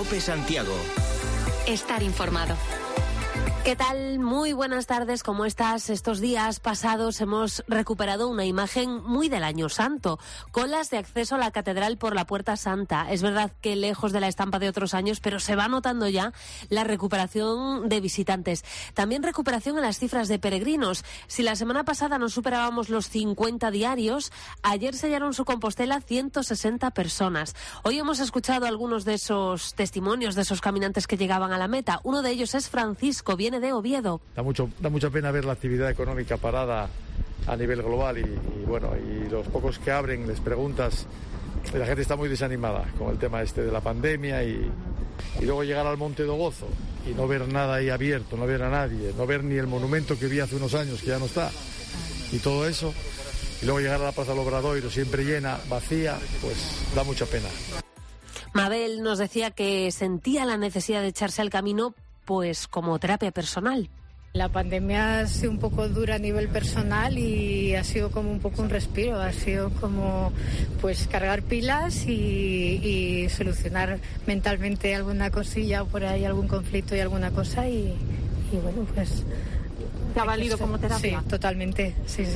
COPE Santiago. Estar informado. ¿Qué tal? Muy buenas tardes, ¿cómo estás? Estos días pasados hemos recuperado una imagen muy del Año Santo. Colas de acceso a la catedral por la Puerta Santa. Es verdad que lejos de la estampa de otros años, pero se va notando ya la recuperación de visitantes. También recuperación en las cifras de peregrinos. Si la semana pasada no superábamos los 50 diarios, ayer sellaron su Compostela 160 personas. Hoy hemos escuchado algunos de esos testimonios de esos caminantes que llegaban a la meta. Uno de ellos es Francisco, viene de Oviedo. Da mucha pena ver la actividad económica parada a nivel global y los pocos que abren les preguntas, la gente está muy desanimada con el tema de la pandemia y luego llegar al Monte do Gozo y no ver nada ahí abierto, no ver a nadie, no ver ni el monumento que vi hace unos años que ya no está y todo eso, y luego llegar a la Plaza del Obradoiro siempre llena, vacía, pues da mucha pena. Mabel nos decía que sentía la necesidad de echarse al camino pues como terapia personal. La pandemia ha sido un poco dura a nivel personal y ha sido como un poco un respiro, ha sido como pues cargar pilas y solucionar mentalmente alguna cosilla por ahí, algún conflicto y alguna cosa y bueno, pues... ¿Te ha valido como terapia? Sí, totalmente, sí.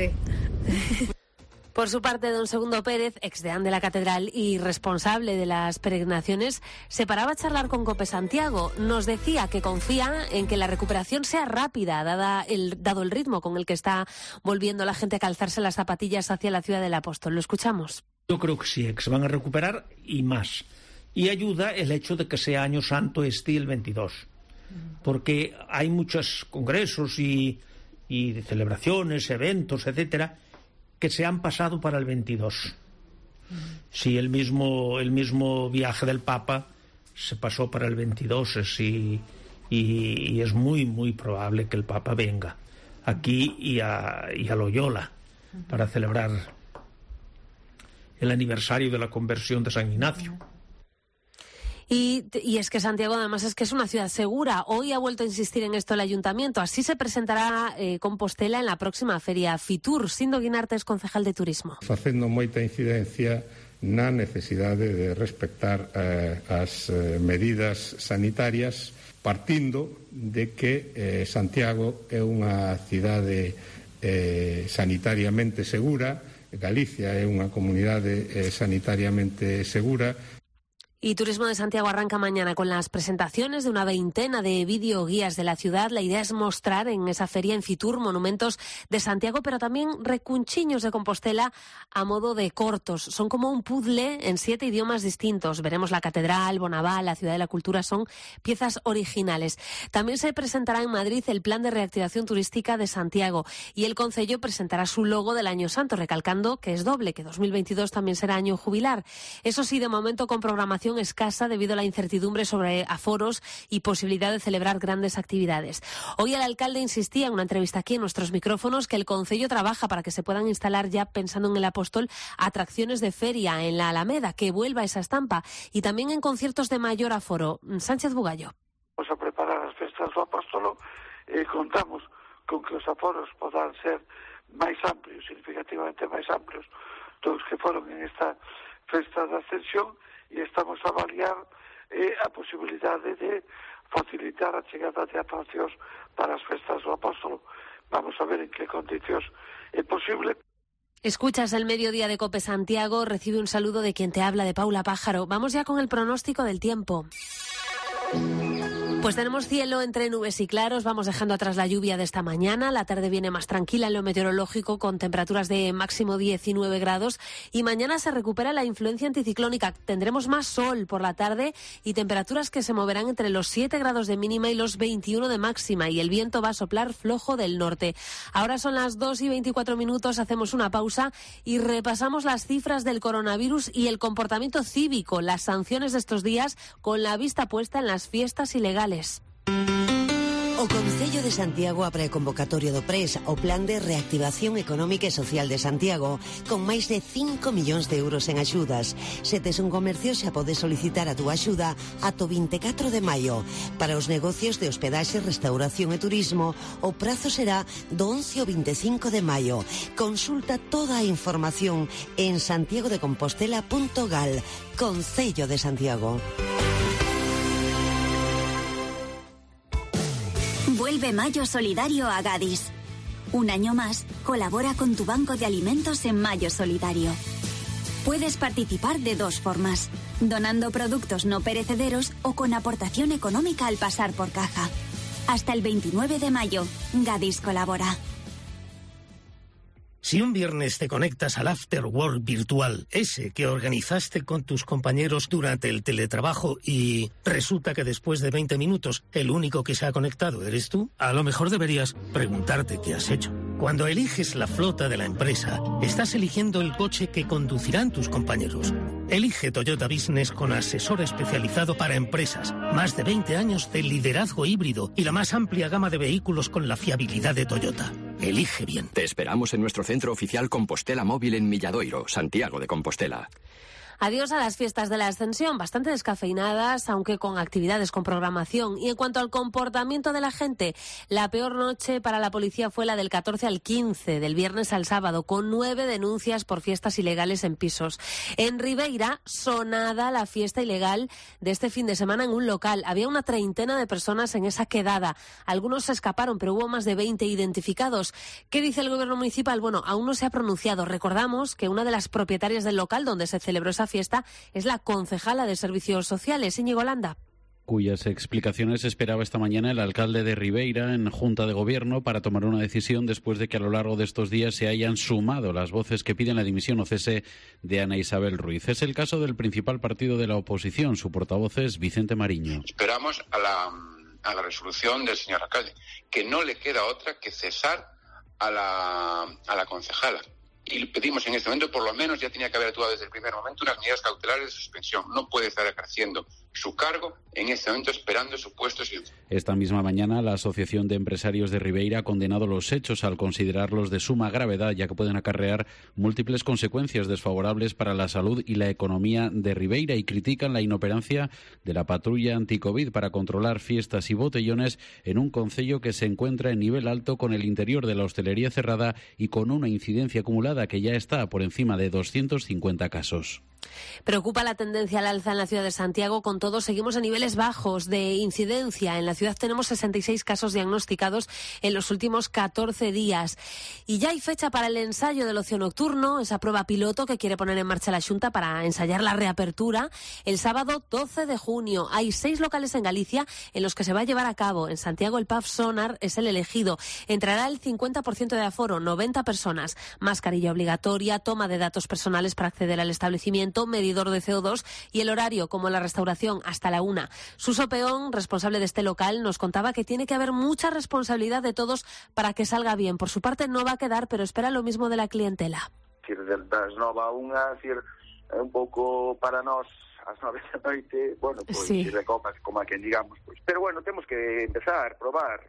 Por su parte, don Segundo Pérez, exdeán de la Catedral y responsable de las peregrinaciones, se paraba a charlar con COPE Santiago. Nos decía que confía en que la recuperación sea rápida, dado el ritmo con el que está volviendo la gente a calzarse las zapatillas hacia la ciudad del Apóstol. Lo escuchamos. Yo creo que sí, que se van a recuperar y más. Y ayuda el hecho de que sea Año Santo el 22, porque hay muchos congresos y celebraciones, eventos, etcétera, que se han pasado para el 22. Sí, el mismo viaje del Papa se pasó para el 22 y es muy, muy probable que el Papa venga aquí y a Loyola para celebrar el aniversario de la conversión de San Ignacio. Y es que Santiago además es que es una ciudad segura. Hoy ha vuelto a insistir en esto el Ayuntamiento. Así se presentará Compostela en la próxima feria Fitur. Sindo Guinarte es concejal de Turismo. Facendo moita incidencia na necesidade de respectar as medidas sanitarias, partindo de que Santiago é unha cidade sanitariamente segura, Galicia é unha comunidade sanitariamente segura. Y Turismo de Santiago arranca mañana con las presentaciones de una veintena de videoguías de la ciudad. La idea es mostrar en esa feria en Fitur monumentos de Santiago, pero también recunchiños de Compostela a modo de cortos. Son como un puzzle en 7 idiomas distintos. Veremos la Catedral, Bonaval, la Ciudad de la Cultura, son piezas originales. También se presentará en Madrid el Plan de Reactivación Turística de Santiago y el Concello presentará su logo del Año Santo, recalcando que es doble, que 2022 también será año jubilar. Eso sí, de momento con programación escasa debido a la incertidumbre sobre aforos y posibilidad de celebrar grandes actividades. Hoy el alcalde insistía en una entrevista aquí en nuestros micrófonos que el Concello trabaja para que se puedan instalar ya, pensando en el Apóstol, atracciones de feria en la Alameda, que vuelva esa estampa, y también en conciertos de mayor aforo. Sánchez Bugallo. Vamos a preparar as festas do Apóstolo e contamos con que os aforos podan ser máis amplios, significativamente máis amplios dos que foron en esta festa da Ascensión, e estamos a avaliar a posibilidade de facilitar a chegada de atraccións para as festas do Apóstolo. Vamos a ver en que condicións é posible. Escuchas el mediodía de COPE Santiago, recibe un saludo de quien te habla, de Paula Pájaro. Vamos ya con el pronóstico del tiempo. Pues tenemos cielo entre nubes y claros, vamos dejando atrás la lluvia de esta mañana, la tarde viene más tranquila en lo meteorológico con temperaturas de máximo 19 grados y mañana se recupera la influencia anticiclónica, tendremos más sol por la tarde y temperaturas que se moverán entre los 7 grados de mínima y los 21 de máxima y el viento va a soplar flojo del norte. Ahora son las 2:24, hacemos una pausa y repasamos las cifras del coronavirus y el comportamiento cívico, las sanciones de estos días con la vista puesta en las fiestas ilegales. O Concello de Santiago abre convocatoria do PRES, o Plan de Reactivación Económica e Social de Santiago, con máis de 5 millóns de euros en axudas. Se tes un comercio xa podes solicitar a túa axuda ata o 24 de maio. Para os negocios de hospedaxe, restauración e turismo, o prazo será do 11 ao 25 de maio. Consulta toda a información en santiagodecompostela.gal. Concello de Santiago. Vuelve Mayo Solidario a Gadis. Un año más, colabora con tu banco de alimentos en Mayo Solidario. Puedes participar de 2 formas: donando productos no perecederos o con aportación económica al pasar por caja. Hasta el 29 de mayo, Gadis colabora. Si un viernes te conectas al After Work virtual, ese que organizaste con tus compañeros durante el teletrabajo, y resulta que después de 20 minutos el único que se ha conectado eres tú, a lo mejor deberías preguntarte qué has hecho. Cuando eliges la flota de la empresa, estás eligiendo el coche que conducirán tus compañeros. Elige Toyota Business con asesor especializado para empresas, más de 20 años de liderazgo híbrido y la más amplia gama de vehículos con la fiabilidad de Toyota. Elige bien. Te esperamos en nuestro centro oficial Compostela Móvil en Milladoiro, Santiago de Compostela. Adiós a las fiestas de la Ascensión, bastante descafeinadas, aunque con actividades con programación. Y en cuanto al comportamiento de la gente, la peor noche para la policía fue la del 14 al 15, del viernes al sábado, con 9 denuncias por fiestas ilegales en pisos. En Ribeira, sonada la fiesta ilegal de este fin de semana en un local. Había una treintena de personas en esa quedada. Algunos se escaparon, pero hubo más de 20 identificados. ¿Qué dice el gobierno municipal? Bueno, aún no se ha pronunciado. Recordamos que una de las propietarias del local donde se celebró esa fiesta es la concejala de Servicios Sociales, Íñigo Landa. Cuyas explicaciones esperaba esta mañana el alcalde de Ribeira en Junta de Gobierno para tomar una decisión después de que a lo largo de estos días se hayan sumado las voces que piden la dimisión o cese de Ana Isabel Ruiz. Es el caso del principal partido de la oposición. Su portavoz es Vicente Mariño. Esperamos a la resolución del señor alcalde, que no le queda otra que cesar a la concejala. Y le pedimos en este momento, por lo menos ya tenía que haber actuado desde el primer momento, unas medidas cautelares de suspensión. No puede estar ejerciendo su cargo en este momento esperando su puesto. Esta misma mañana la Asociación de Empresarios de Ribeira ha condenado los hechos al considerarlos de suma gravedad, ya que pueden acarrear múltiples consecuencias desfavorables para la salud y la economía de Ribeira, y critican la inoperancia de la patrulla anticovid para controlar fiestas y botellones en un concello que se encuentra en nivel alto, con el interior de la hostelería cerrada y con una incidencia acumulada que ya está por encima de 250 casos. Preocupa la tendencia al alza en la ciudad de Santiago. Con todo, seguimos en niveles bajos de incidencia. En la ciudad tenemos 66 casos diagnosticados en los últimos 14 días. Y ya hay fecha para el ensayo del ocio nocturno, esa prueba piloto que quiere poner en marcha la Xunta para ensayar la reapertura. El sábado 12 de junio hay 6 locales en Galicia en los que se va a llevar a cabo. En Santiago el pub Sonar es el elegido. Entrará el 50% de aforo, 90 personas. Mascarilla obligatoria, toma de datos personales para acceder al establecimiento, medidor de CO2 y el horario, como la restauración, hasta la 1. Suso Peón, responsable de este local, nos contaba que tiene que haber mucha responsabilidad de todos para que salga bien. Por su parte no va a quedar, pero espera lo mismo de la clientela. Das 9 a 1, un pouco para nós ás 9 da noite, bueno, pois sí, recopas, como a quen digamos, pois. Pero bueno, temos que empezar, probar.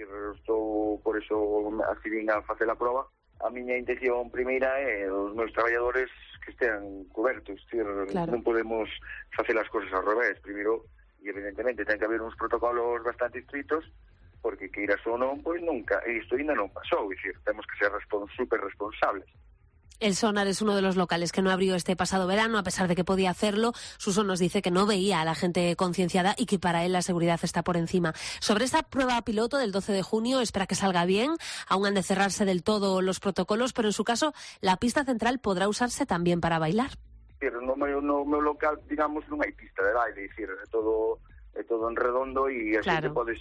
Estou por eso así vin a facer a proba. A miña intención primeira é os meus traballadores que estean cobertos, claro. Non podemos facer as cousas ao revés. Primeiro, e evidentemente, ten que haber uns protocolos bastante estritos, porque que iras ou non, pois nunca, e isto ainda non pasou, temos que ser super responsables. El Sonar es uno de los locales que no abrió este pasado verano, a pesar de que podía hacerlo. Suso nos dice que no veía a la gente concienciada y que para él la seguridad está por encima. Sobre esta prueba piloto del 12 de junio, espera que salga bien. Aún han de cerrarse del todo los protocolos, pero en su caso la pista central podrá usarse también para bailar. No meu local, digamos, non hai pista de baile, é todo en redondo e a xente podes,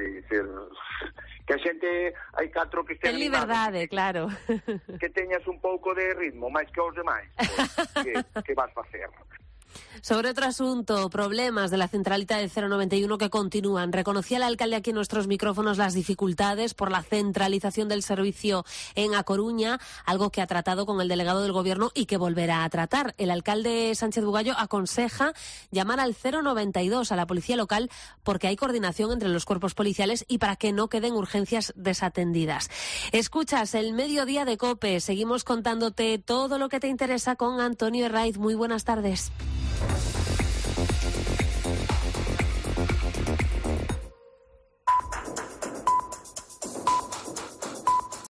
que a xente hai 4 que estén en liberdade, claro. Que teñas un pouco de ritmo, máis que os demais, pois, que vas facer? Sobre otro asunto, problemas de la centralita del 091 que continúan. Reconocía el alcalde aquí en nuestros micrófonos las dificultades por la centralización del servicio en A Coruña, algo que ha tratado con el delegado del Gobierno y que volverá a tratar. El alcalde Sánchez Bugallo aconseja llamar al 092 a la policía local porque hay coordinación entre los cuerpos policiales y para que no queden urgencias desatendidas. Escuchas el Mediodía de COPE. Seguimos contándote todo lo que te interesa con Antonio Herraiz. Muy buenas tardes.